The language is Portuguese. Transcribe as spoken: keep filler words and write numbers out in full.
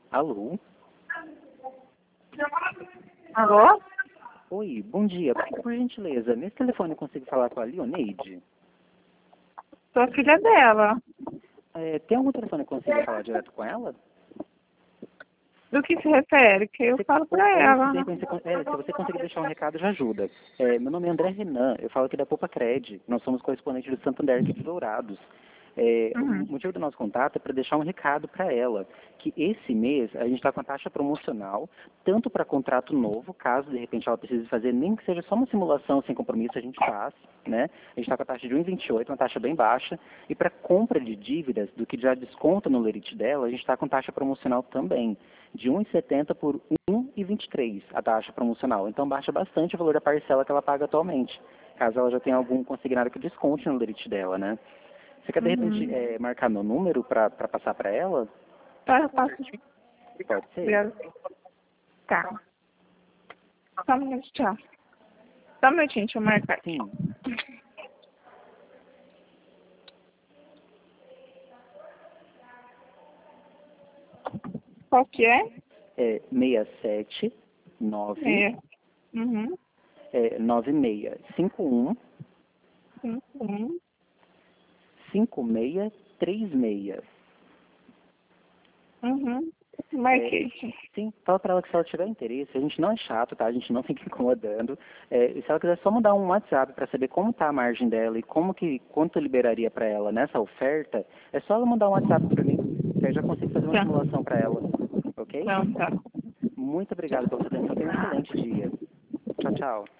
Alô? Alô? Oi, bom dia. Por gentileza, nesse telefone eu consigo falar com a Leoneide? Sou a filha dela. É, tem algum telefone que eu consiga falar direto com ela? Do que se refere? Que eu Você- falo pra ou ela. Se, você, con- é, se você conseguir deixar um recado, já ajuda. É, meu nome é André Renan, eu falo aqui da Poupa Cred. Nós somos correspondentes do Santander aqui de Dourados. É, Uhum. o motivo do nosso contato é para deixar um recado para ela, que esse mês a gente está com a taxa promocional, tanto para contrato novo, caso de repente ela precise fazer, nem que seja só uma simulação sem compromisso, a gente faz, né? A gente está com a taxa de um vírgula vinte e oito, uma taxa bem baixa, e para compra de dívidas, do que já desconta no lerite dela, a gente está com taxa promocional também, de um vírgula setenta por um vírgula vinte e três a taxa promocional. Então baixa bastante o valor da parcela que ela paga atualmente, caso ela já tenha algum consignado que desconte no lerite dela, né? Você quer de repente Uhum. é, marcar meu número para passar para ela? Tá, eu passo. Pode ser? Obrigada. Tá. Só um minuto, tchau. Só um minutinho, deixa eu marcar aqui. Sim. Qual que é? É seis sete nove É. Uhum. é, nove seis cinco um Cinco, um. cinco seis três seis. Uhum. É, Marquei. sim, fala para ela que se ela tiver interesse, a gente não é chato, tá? A gente não fica incomodando. É, e se ela quiser só mandar um WhatsApp para saber como tá a margem dela e como que quanto liberaria para ela nessa oferta, é só ela mandar um WhatsApp para mim, que aí eu já consigo fazer uma Tá. simulação para ela, ok? Então, tá. Muito obrigado pela sua atenção. Tenha um excelente dia. Tchau, tchau.